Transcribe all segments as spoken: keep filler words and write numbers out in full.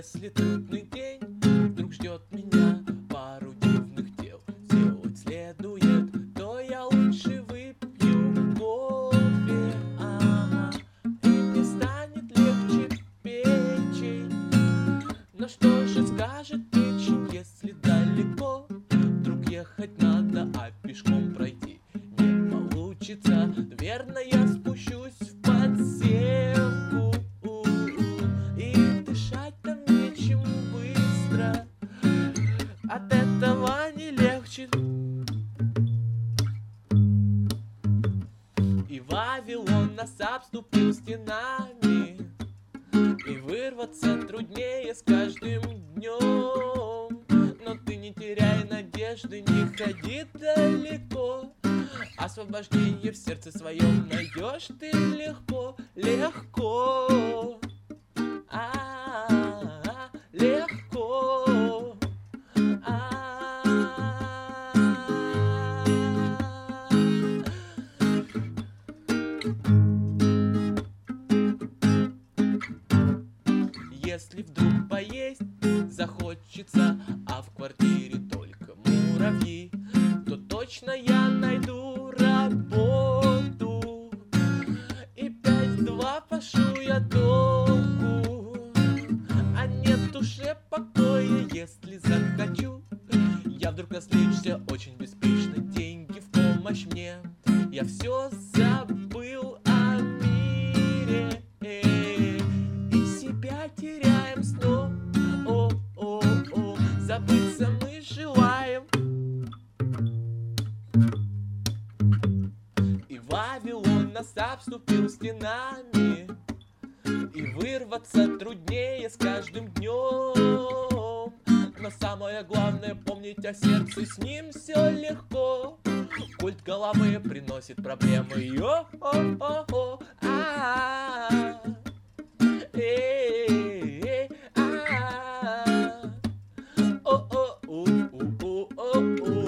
Если трудный день вдруг ждет меня, пару дивных дел сделать следует, то я лучше выпью кофе, ага, и мне станет легче печень. Но что же скажет печень, если далеко вдруг ехать надо, а пешком пройти не получится? Верно, я спущусь в подземку, и дышать там нечем быстро, от этого не легче. И Вавилон нас обступил стенами, и вырваться труднее с каждым днем. Но ты не теряй надежды, не ходи далеко, освобождение в сердце своем найдешь ты легко, легко, а-а-а, легко, а-а-а. Если вдруг поесть захочется, а в квартире только муравьи, то точно я найду работу, и пять-два пошу я толку. А нет в душе покоя, если захочу я вдруг развлечься очень беспечно, деньги в помощь мне, я все забыл о мире, и себя теряем снова. О-о-о, забыться мы желаем. И Вавилон нас обступил стенами, и вырваться труднее с каждым днем. Но самое главное помнить о сердце, с ним все легко. Культ головы приносит проблемы. Йо-о-о-о, а-а-а, э-э-э, а-а-а, о-о-у-у-у-у-у.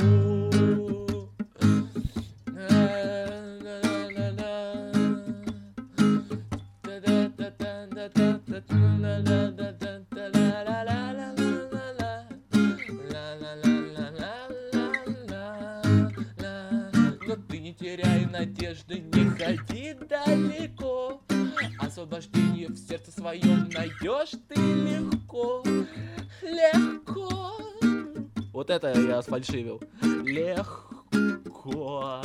Но ты не теряй надежды, не ходи далеко, освобождение в сердце своем найдешь ты легко, легко. Вот это я сфальшивил. Легко,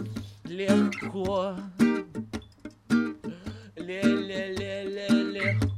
легко, ле-ле-ле-ле-легко.